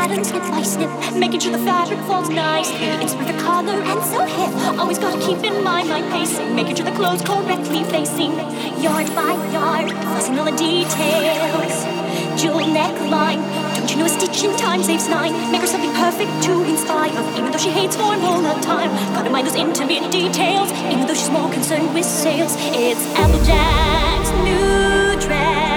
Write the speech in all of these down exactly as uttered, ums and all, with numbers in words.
pattern snip by snip, making sure the fabric falls nicely. It's for the collar and so hip. Always gotta keep in mind my pacing, making sure the clothes correctly facing. Yard by yard, fussing all the details. Jewel neckline, don't you know a stitch in time saves nine? Make her something perfect to inspire, even though she hates formal time. Gotta mind those intimate details, even though she's more concerned with sales. It's Applejack's new dress.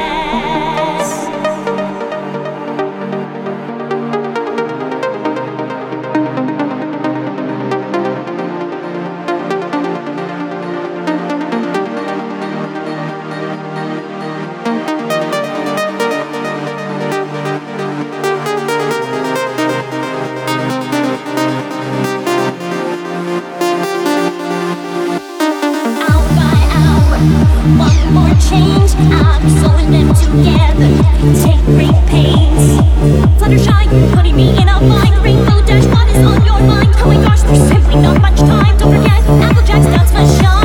One more change, I'm sewing them together. Take great pains. Fluttershy, putting me in a bind. Rainbow Dash, what is on your mind? Oh my gosh, there's simply not much time. Don't forget, Applejack's dance machine.